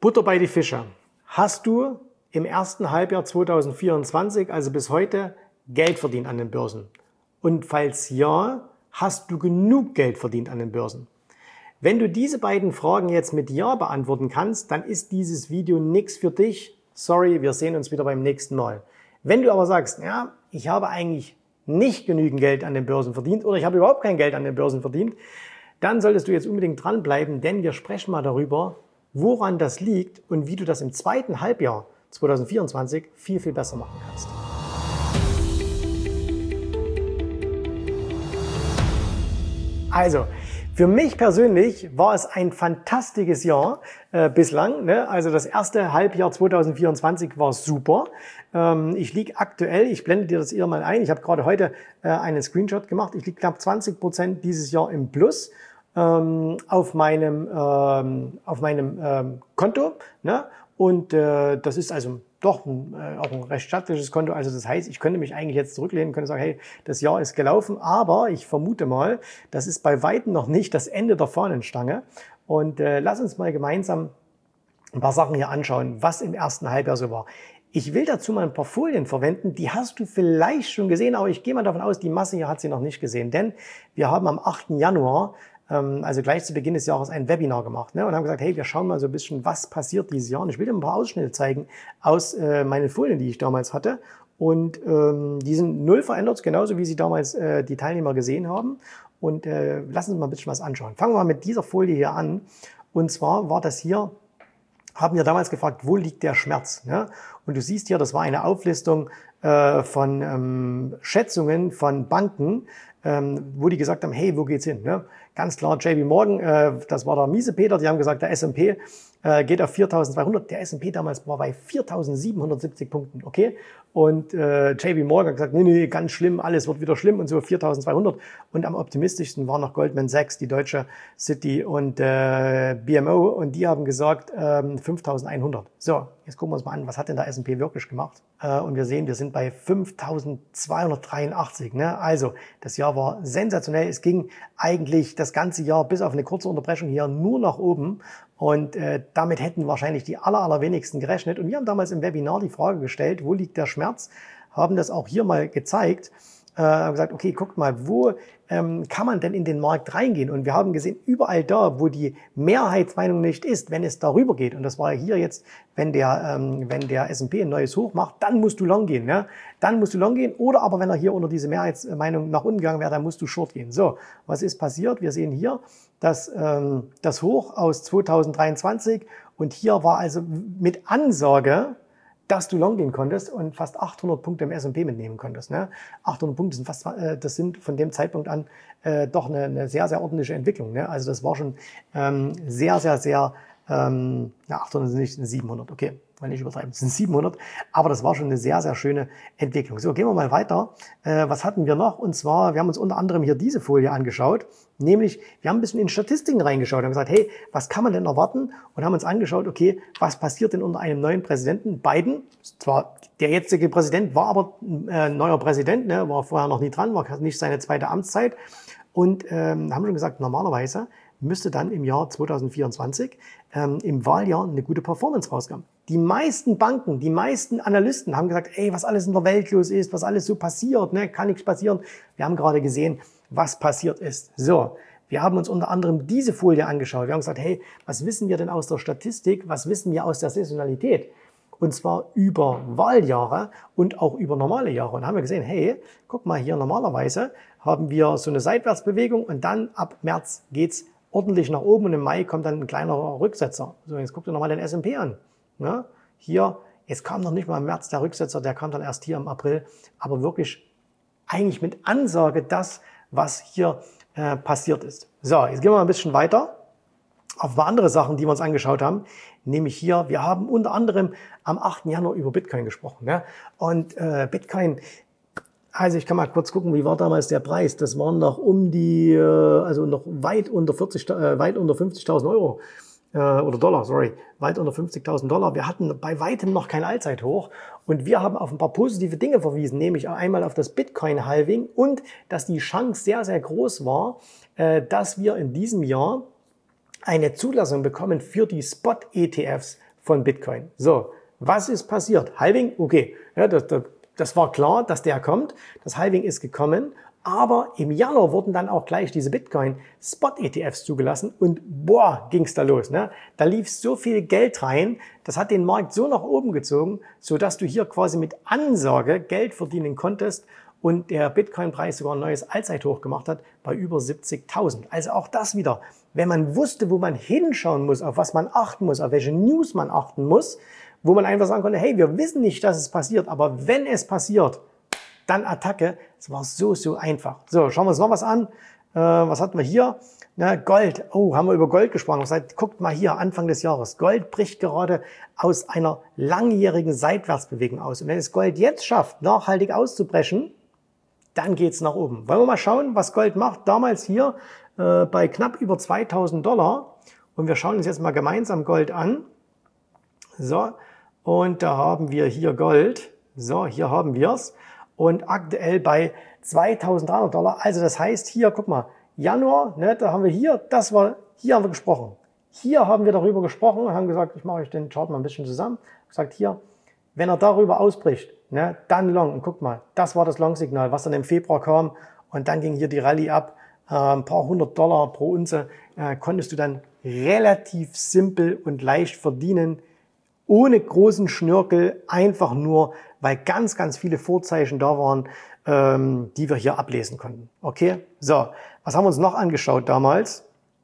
Butter bei die Fische. Hast du im ersten Halbjahr 2024, also bis heute, Geld verdient an den Börsen? Und falls ja, hast du genug Geld verdient an den Börsen? Wenn du diese beiden Fragen jetzt mit Ja beantworten kannst, dann ist dieses Video nichts für dich. Sorry, wir sehen uns wieder beim nächsten Mal. Wenn du aber sagst, ja, ich habe eigentlich nicht genügend Geld an den Börsen verdient oder ich habe überhaupt kein Geld an den Börsen verdient, dann solltest du jetzt unbedingt dranbleiben, denn wir sprechen mal darüber, woran das liegt und wie du das im zweiten Halbjahr 2024 viel, viel besser machen kannst. Also, für mich persönlich war es ein fantastisches Jahr bislang. Ne? Also das erste Halbjahr 2024 war super. Ich liege aktuell, ich blende dir das eher mal ein, ich habe gerade heute einen Screenshot gemacht, ich liege knapp 20% dieses Jahr im Plus auf meinem Konto. Ne? Und das ist also doch auch ein recht stattliches Konto. Also das heißt, ich könnte mich eigentlich jetzt zurücklehnen, könnte sagen, hey, das Jahr ist gelaufen, aber ich vermute mal, das ist bei weitem noch nicht das Ende der Fahnenstange. Und lass uns mal gemeinsam ein paar Sachen hier anschauen, was im ersten Halbjahr so war. Ich will dazu mal ein paar Folien verwenden, die hast du vielleicht schon gesehen, aber ich gehe mal davon aus, die Masse hier hat sie noch nicht gesehen, denn wir haben am 8. Januar also gleich zu Beginn des Jahres ein Webinar gemacht, ne, und haben gesagt, hey, wir schauen mal so ein bisschen, was passiert dieses Jahr. Und ich will dir ein paar Ausschnitte zeigen aus meinen Folien, die ich damals hatte. Und die sind null verändert, genauso wie sie damals die Teilnehmer gesehen haben. Und lass uns mal ein bisschen was anschauen. Fangen wir mal mit dieser Folie hier an. Und zwar war das hier, haben wir damals gefragt, wo liegt der Schmerz? Ne? Und du siehst hier, das war eine Auflistung von Schätzungen von Banken, wo die gesagt haben, hey, wo geht's hin? Ne? Ganz klar, JP Morgan, das war der miese Peter, die haben gesagt, der S&P geht auf 4.200. Der S&P damals war bei 4.770 Punkten, okay? Und JP Morgan hat gesagt, nee, ganz schlimm, alles wird wieder schlimm und so 4.200. Und am optimistischsten war noch Goldman Sachs, die deutsche Citi und BMO, und die haben gesagt 5.100. So, jetzt gucken wir uns mal an, was hat denn der S&P wirklich gemacht? Und wir sehen, wir sind bei 5.283. Ne? Also, das Jahr war sensationell. Es ging eigentlich das ganze Jahr bis auf eine kurze Unterbrechung hier nur nach oben. Und damit hätten wahrscheinlich die allerwenigsten gerechnet. Und wir haben damals im Webinar die Frage gestellt, wo liegt der Schmerz? Haben das auch hier mal gezeigt. Haben gesagt, okay, guckt mal, wo kann man denn in den Markt reingehen? Und wir haben gesehen, überall da, wo die Mehrheitsmeinung nicht ist, wenn es darüber geht, und das war hier jetzt, wenn der S&P ein neues Hoch macht, dann musst du long gehen. Ne? Dann musst du long gehen, oder aber wenn er hier unter diese Mehrheitsmeinung nach unten gegangen wäre, dann musst du short gehen. So, was ist passiert? Wir sehen hier das Hoch aus 2023, und hier war also mit Ansage, dass du long gehen konntest und fast 800 Punkte im S&P mitnehmen konntest. Ne? 800 Punkte sind das sind von dem Zeitpunkt an doch eine sehr, sehr ordentliche Entwicklung. Ne? Also das war schon sehr, 800 sind nicht, sind 700, okay, weil nicht übertreiben, es sind 700, aber das war schon eine sehr, sehr schöne Entwicklung. So, gehen wir mal weiter. Was hatten wir noch? Und zwar, wir haben uns unter anderem hier diese Folie angeschaut, nämlich, wir haben ein bisschen in Statistiken reingeschaut, haben gesagt, hey, was kann man denn erwarten? Und haben uns angeschaut, okay, was passiert denn unter einem neuen Präsidenten? Biden, zwar der jetzige Präsident, war aber neuer Präsident, ne, war vorher noch nie dran, war nicht seine zweite Amtszeit, und haben schon gesagt, normalerweise müsste dann im Jahr 2024 im Wahljahr eine gute Performance rauskommen. Die meisten Banken, die meisten Analysten haben gesagt, ey, was alles in der Welt los ist, was alles so passiert, ne, kann nichts passieren. Wir haben gerade gesehen, was passiert ist. So, wir haben uns unter anderem diese Folie angeschaut. Wir haben gesagt, hey, was wissen wir denn aus der Statistik, was wissen wir aus der Saisonalität? Und zwar über Wahljahre und auch über normale Jahre. Und haben wir gesehen, hey, guck mal hier, normalerweise haben wir so eine Seitwärtsbewegung und dann ab März geht's ordentlich nach oben und im Mai kommt dann ein kleinerer Rücksetzer. So, jetzt guck dir nochmal den S&P an. Ja, hier, jetzt kam noch nicht mal im März der Rücksetzer, der kam dann erst hier im April, aber wirklich eigentlich mit Ansage das, was hier passiert ist. So, jetzt gehen wir mal ein bisschen weiter auf ein paar andere Sachen, die wir uns angeschaut haben. Nämlich hier, wir haben unter anderem am 8. Januar über Bitcoin gesprochen. Ne? Und Bitcoin, also ich kann mal kurz gucken, wie war damals der Preis. Das waren noch also noch weit unter 50.000 Euro. Oder Dollar, sorry, weit unter 50.000 Dollar. Wir hatten bei weitem noch kein Allzeithoch, und wir haben auf ein paar positive Dinge verwiesen, nämlich einmal auf das Bitcoin-Halving und dass die Chance sehr, sehr groß war, dass wir in diesem Jahr eine Zulassung bekommen für die Spot-ETFs von Bitcoin. So, was ist passiert? Halving, okay, ja, das war klar, dass der kommt. Das Halving ist gekommen. Aber im Januar wurden dann auch gleich diese Bitcoin-Spot-ETFs zugelassen und boah, ging's da los. Ne? Da lief so viel Geld rein, das hat den Markt so nach oben gezogen, sodass du hier quasi mit Ansage Geld verdienen konntest und der Bitcoin-Preis sogar ein neues Allzeithoch gemacht hat bei über 70.000. Also auch das wieder, wenn man wusste, wo man hinschauen muss, auf was man achten muss, auf welche News man achten muss, wo man einfach sagen konnte, hey, wir wissen nicht, dass es passiert, aber wenn es passiert, dann Attacke. Es war so einfach. So, schauen wir uns noch was an. Was hatten wir hier? Na, Gold. Oh, haben wir über Gold gesprochen. Guckt mal hier, Anfang des Jahres. Gold bricht gerade aus einer langjährigen Seitwärtsbewegung aus. Und wenn es Gold jetzt schafft, nachhaltig auszubrechen, dann geht's nach oben. Wollen wir mal schauen, was Gold macht? Damals hier bei knapp über $2.000. Und wir schauen uns jetzt mal gemeinsam Gold an. So, und da haben wir hier Gold. So, hier haben wir's. Und aktuell bei $2.300. Also das heißt hier, guck mal, Januar, ne, da haben wir hier, hier haben wir gesprochen. Hier haben wir darüber gesprochen und haben gesagt, ich mache euch den Chart mal ein bisschen zusammen. Gesagt hier, wenn er darüber ausbricht, ne, dann Long. Und guck mal, das war das Long-Signal, was dann im Februar kam. Und dann ging hier die Rallye ab. Ein paar $100 pro Unze konntest du dann relativ simpel und leicht verdienen. Ohne großen Schnörkel, einfach nur, weil ganz viele Vorzeichen da waren, die wir hier ablesen konnten. Okay, so, was haben wir uns noch angeschaut damals?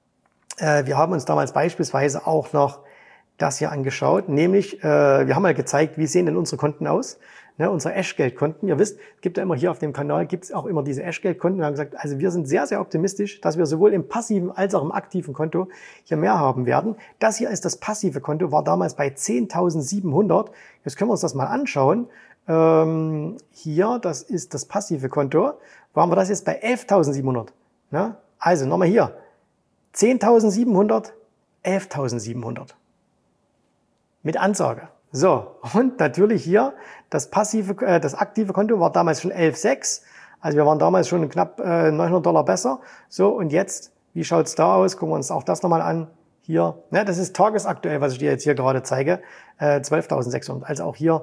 Wir haben uns damals beispielsweise auch noch das hier angeschaut, nämlich, wir haben mal gezeigt, wie sehen denn unsere Konten aus? Ne, unsere Eschgeldkonten. Ihr wisst, es gibt ja immer hier auf dem Kanal, gibt es auch immer diese Eschgeldkonten. Wir haben gesagt, also wir sind sehr optimistisch, dass wir sowohl im passiven als auch im aktiven Konto hier mehr haben werden. Das hier ist das passive Konto, war damals bei 10.700. Jetzt können wir uns das mal anschauen. Hier, das ist das passive Konto. Wo haben wir das jetzt? Bei 11.700. Ne? Also nochmal hier. 10.700, 11.700. Mit Ansage. So, und natürlich hier das aktive Konto war damals schon 11,6. Also wir waren damals schon knapp $900 besser. So, und jetzt, wie schaut's da aus? Gucken wir uns auch das nochmal an. Hier, ne, das ist tagesaktuell, was ich dir jetzt hier gerade zeige. 12.600. Also auch hier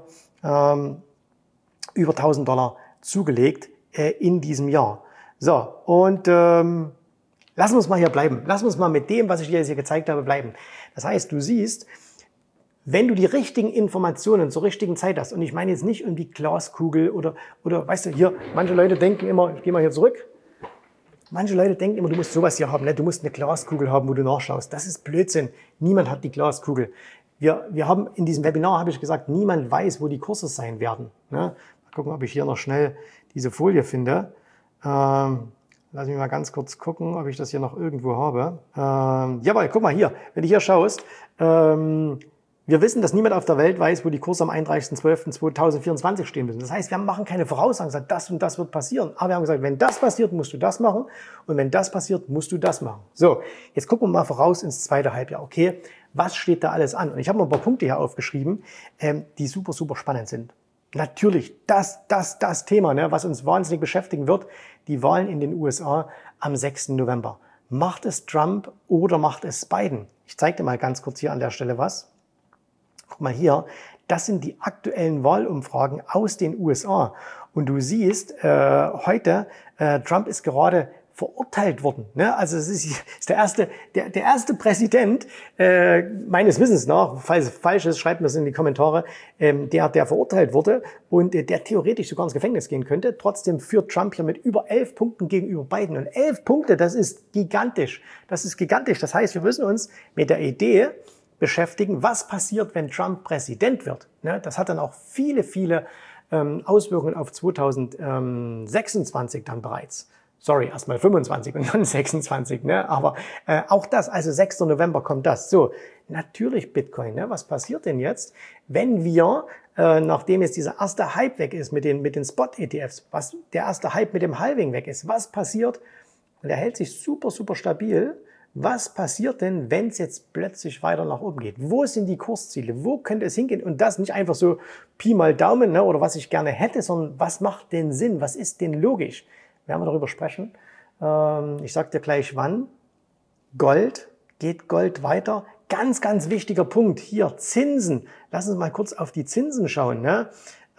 über $1.000 zugelegt in diesem Jahr. So, und lassen wir uns mal hier bleiben. Lassen wir uns mal mit dem, was ich dir jetzt hier gezeigt habe, bleiben. Das heißt, du siehst, wenn du die richtigen Informationen zur richtigen Zeit hast, und ich meine jetzt nicht um die Glaskugel oder weißt du, hier, manche Leute denken immer, ich gehe mal hier zurück, manche Leute denken immer, du musst sowas hier haben, ne? Du musst eine Glaskugel haben, wo du nachschaust. Das ist Blödsinn. Niemand hat die Glaskugel. Wir haben in diesem Webinar, habe ich gesagt, niemand weiß, wo die Kurse sein werden. Ne? Mal gucken, ob ich hier noch schnell diese Folie finde. Lass mich mal ganz kurz gucken, ob ich das hier noch irgendwo habe. Jawohl, guck mal hier, wenn du hier schaust, wir wissen, dass niemand auf der Welt weiß, wo die Kurse am 31.12.2024 stehen müssen. Das heißt, wir machen keine Voraussagen, gesagt, das und das wird passieren. Aber wir haben gesagt, wenn das passiert, musst du das machen. Und wenn das passiert, musst du das machen. So, jetzt gucken wir mal voraus ins zweite Halbjahr. Okay, was steht da alles an? Und ich habe mal ein paar Punkte hier aufgeschrieben, die super spannend sind. Natürlich das Thema, ne, was uns wahnsinnig beschäftigen wird, die Wahlen in den USA am 6. November. Macht es Trump oder macht es Biden? Ich zeige dir mal ganz kurz hier an der Stelle was. Guck mal hier, das sind die aktuellen Wahlumfragen aus den USA. Und du siehst, heute, Trump ist gerade verurteilt worden. Ne? Also es ist der erste Präsident, meines Wissens nach, falls es falsch ist, schreibt mir es in die Kommentare, der verurteilt wurde und der theoretisch sogar ins Gefängnis gehen könnte. Trotzdem führt Trump hier mit über 11 Punkten gegenüber Biden. Und 11 Punkte, das ist gigantisch. Das ist gigantisch. Das heißt, wir müssen uns mit der Idee beschäftigen, was passiert, wenn Trump Präsident wird. Ne? Das hat dann auch viele Auswirkungen auf 2026 dann bereits. Sorry, erstmal 25 und dann 26, ne? Aber auch das, also 6. November kommt das. So, natürlich Bitcoin, ne? Was passiert denn jetzt, wenn wir, nachdem jetzt dieser erste Hype weg ist mit den Spot-ETFs, der erste Hype mit dem Halving weg ist, was passiert? Und er hält sich super stabil. Was passiert denn, wenn es jetzt plötzlich weiter nach oben geht? Wo sind die Kursziele? Wo könnte es hingehen? Und das nicht einfach so Pi mal Daumen, ne? Oder was ich gerne hätte, sondern was macht denn Sinn? Was ist denn logisch? Werden wir darüber sprechen. Ich sage dir gleich wann. Gold, geht Gold weiter? ganz, ganz wichtiger Punkt hier, Zinsen. Lass uns mal kurz auf die Zinsen schauen. Ne?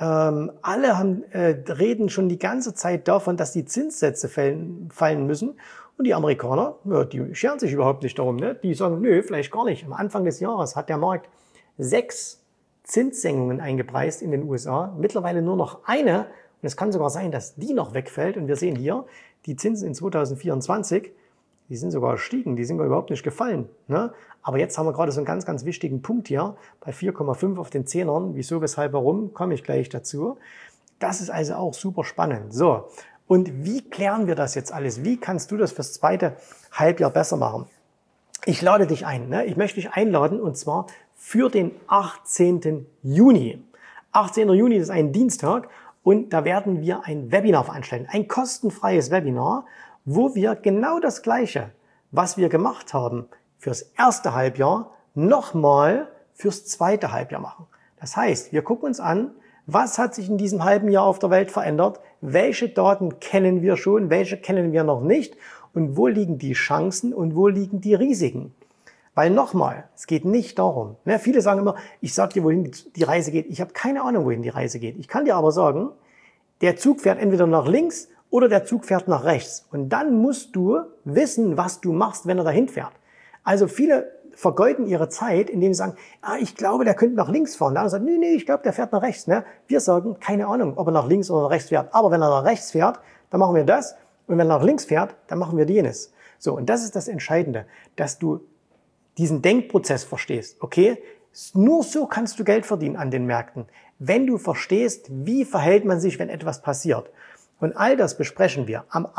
Alle reden schon die ganze Zeit davon, dass die Zinssätze fallen müssen. Und die Amerikaner, ja, die scheren sich überhaupt nicht darum. Ne? Die sagen, nö, vielleicht gar nicht. Am Anfang des Jahres hat der Markt 6 Zinssenkungen eingepreist in den USA. Mittlerweile nur noch eine. Und es kann sogar sein, dass die noch wegfällt. Und wir sehen hier, die Zinsen in 2024, die sind sogar gestiegen, die sind überhaupt nicht gefallen. Ne? Aber jetzt haben wir gerade so einen ganz, ganz wichtigen Punkt hier bei 4,5 auf den Zehnern. Wieso, weshalb, warum, komme ich gleich dazu. Das ist also auch super spannend. So, und wie klären wir das jetzt alles? Wie kannst du das fürs zweite Halbjahr besser machen? Ich lade dich ein. Ne? Ich möchte dich einladen und zwar für den 18. Juni. 18. Juni ist ein Dienstag und da werden wir ein Webinar veranstalten. Ein kostenfreies Webinar, wo wir genau das Gleiche, was wir gemacht haben fürs erste Halbjahr, nochmal fürs zweite Halbjahr machen. Das heißt, wir gucken uns an, was hat sich in diesem halben Jahr auf der Welt verändert, welche Daten kennen wir schon, welche kennen wir noch nicht und wo liegen die Chancen und wo liegen die Risiken. Weil nochmal, es geht nicht darum, ne, viele sagen immer, ich sag dir, wohin die Reise geht. Ich habe keine Ahnung, wohin die Reise geht. Ich kann dir aber sagen, der Zug fährt entweder nach links oder der Zug fährt nach rechts. Und dann musst du wissen, was du machst, wenn er dahin fährt. Also viele vergeuden ihre Zeit, indem sie sagen, ich glaube, der könnte nach links fahren. Der andere sagt, nee, ich glaube, der fährt nach rechts. Ne? Wir sagen, keine Ahnung, ob er nach links oder nach rechts fährt. Aber wenn er nach rechts fährt, dann machen wir das. Und wenn er nach links fährt, dann machen wir jenes. So, und das ist das Entscheidende, dass du diesen Denkprozess verstehst. Okay, nur so kannst du Geld verdienen an den Märkten. Wenn du verstehst, wie verhält man sich, wenn etwas passiert. Und all das besprechen wir am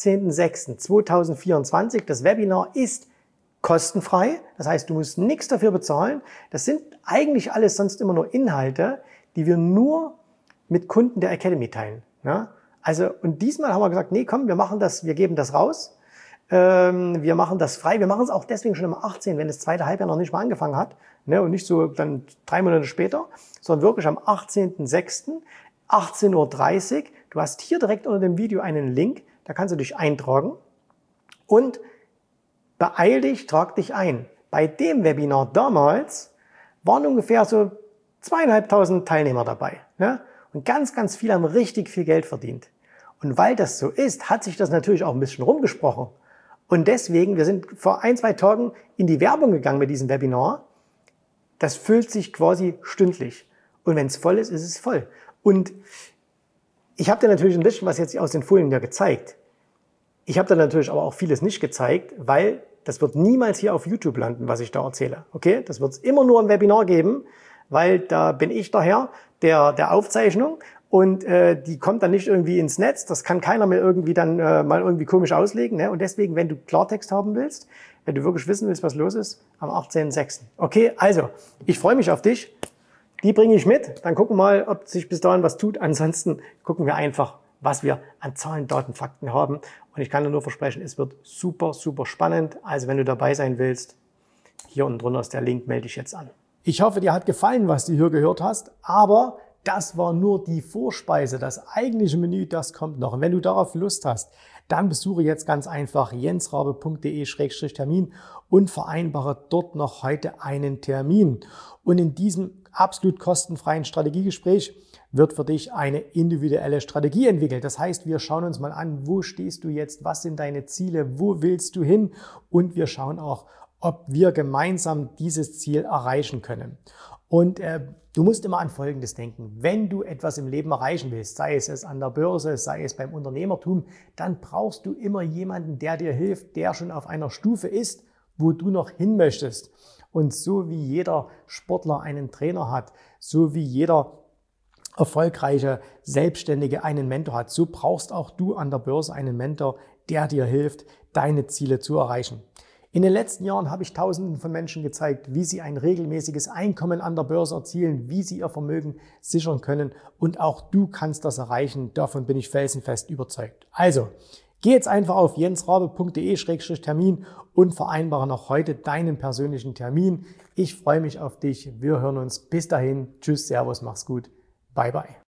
18.06.2024. Das Webinar ist kostenfrei. Das heißt, du musst nichts dafür bezahlen. Das sind eigentlich alles sonst immer nur Inhalte, die wir nur mit Kunden der Academy teilen. Ja? Also, und diesmal haben wir gesagt, nee, komm, wir machen das, wir geben das raus. Wir machen das frei. Wir machen es auch deswegen schon am 18., wenn das zweite Halbjahr noch nicht mal angefangen hat. Ne? Und nicht so dann 3 Monate später, sondern wirklich am 18.06. 18.30 Uhr. Du hast hier direkt unter dem Video einen Link, da kannst du dich eintragen und beeil dich, trag dich ein. Bei dem Webinar damals waren ungefähr so 2.500 Teilnehmer dabei. Ne? Und ganz, ganz viele haben richtig viel Geld verdient. Und weil das so ist, hat sich das natürlich auch ein bisschen rumgesprochen. Und deswegen, wir sind vor 1-2 Tagen in die Werbung gegangen mit diesem Webinar. Das füllt sich quasi stündlich. Und wenn es voll ist, ist es voll. Und ich habe dir natürlich ein bisschen was jetzt aus den Folien ja gezeigt. Ich habe dir natürlich aber auch vieles nicht gezeigt, weil das wird niemals hier auf YouTube landen, was ich da erzähle. Okay? Das wird es immer nur im Webinar geben, weil da bin ich der Herr der Aufzeichnung. Und die kommt dann nicht irgendwie ins Netz. Das kann keiner mehr irgendwie dann mal irgendwie komisch auslegen. Ne? Und deswegen, wenn du Klartext haben willst, wenn du wirklich wissen willst, was los ist, am 18.06. Okay, also, ich freue mich auf dich. Die bringe ich mit. Dann gucken wir mal, ob sich bis dahin was tut. Ansonsten gucken wir einfach, was wir an Zahlen, Daten, Fakten haben. Und ich kann dir nur versprechen, es wird super, super spannend. Also, wenn du dabei sein willst, hier unten drunter ist der Link, melde dich jetzt an. Ich hoffe, dir hat gefallen, was du hier gehört hast. Aber das war nur die Vorspeise. Das eigentliche Menü, das kommt noch. Und wenn du darauf Lust hast, dann besuche jetzt ganz einfach jensrabe.de/Termin und vereinbare dort noch heute einen Termin. Und in diesem absolut kostenfreien Strategiegespräch wird für dich eine individuelle Strategie entwickelt. Das heißt, wir schauen uns mal an, wo stehst du jetzt, was sind deine Ziele, wo willst du hin? Und wir schauen auch, ob wir gemeinsam dieses Ziel erreichen können. Und du musst immer an Folgendes denken. Wenn du etwas im Leben erreichen willst, sei es an der Börse, sei es beim Unternehmertum, dann brauchst du immer jemanden, der dir hilft, der schon auf einer Stufe ist, wo du noch hin möchtest. Und so wie jeder Sportler einen Trainer hat, so wie jeder erfolgreiche Selbstständige einen Mentor hat, so brauchst auch du an der Börse einen Mentor, der dir hilft, deine Ziele zu erreichen. In den letzten Jahren habe ich Tausenden von Menschen gezeigt, wie sie ein regelmäßiges Einkommen an der Börse erzielen, wie sie ihr Vermögen sichern können. Und auch du kannst das erreichen. Davon bin ich felsenfest überzeugt. Also, geh jetzt einfach auf jensrabe.de/Termin und vereinbare noch heute deinen persönlichen Termin. Ich freue mich auf dich. Wir hören uns. Bis dahin. Tschüss, Servus, mach's gut. Bye, bye.